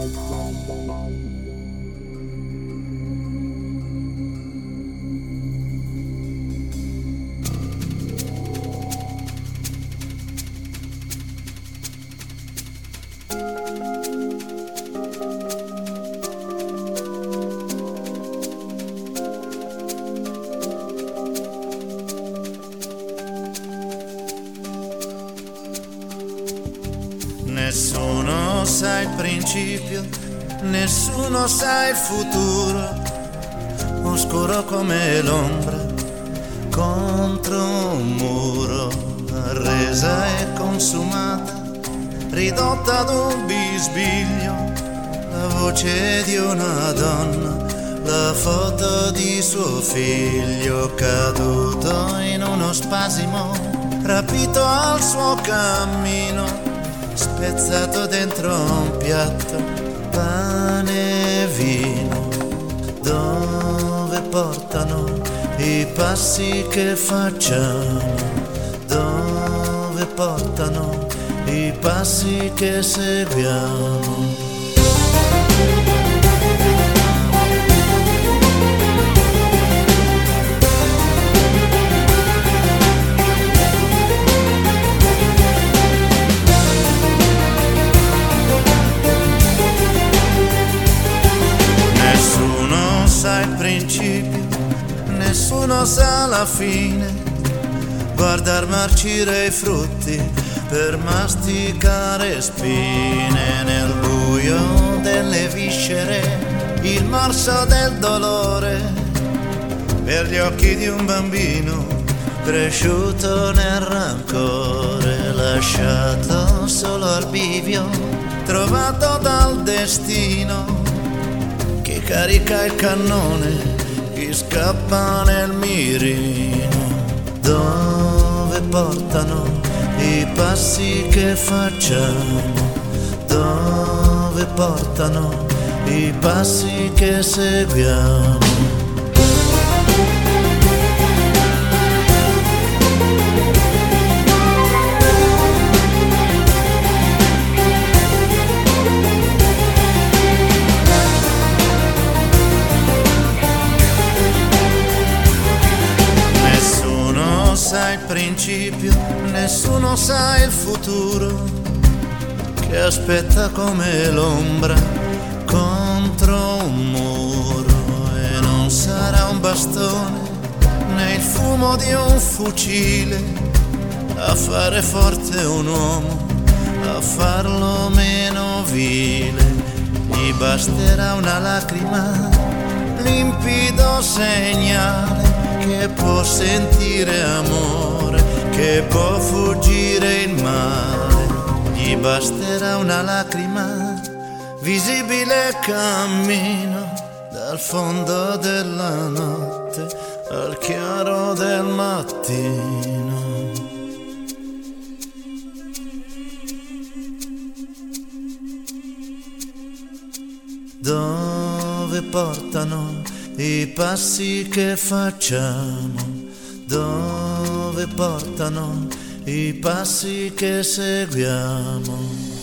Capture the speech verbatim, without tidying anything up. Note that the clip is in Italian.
Nessuno sa il principio, nessuno sa il futuro, oscuro come l'ombra contro un muro, resa e consumata, ridotta ad un bisbiglio, la voce di una donna, la foto di suo figlio, caduto in uno spasimo, rapito al suo cammino, spezzato dentro un piatto, pane e vino. Dove portano i passi che facciamo? Dove portano i passi che seguiamo? Principio, nessuno sa la fine, guardar marcire i frutti per masticare spine, nel buio delle viscere, il morso del dolore, per gli occhi di un bambino cresciuto nel rancore, lasciato solo al bivio, trovato dal destino, chi carica il cannone, chi scappa nel mirino. Dove portano i passi che facciamo? Dove portano i passi che seguiamo? Sa il principio, nessuno sa il futuro, che aspetta come l'ombra contro un muro, e non sarà un bastone né il fumo di un fucile a fare forte un uomo, a farlo meno vile. Gli basterà una lacrima, limpido segnale che può sentire amore, che può fuggire il male. Gli basterà una lacrima, visibile cammino dal fondo della notte al chiaro del mattino. Dove portano i passi che facciamo? Dove portano i passi che seguiamo?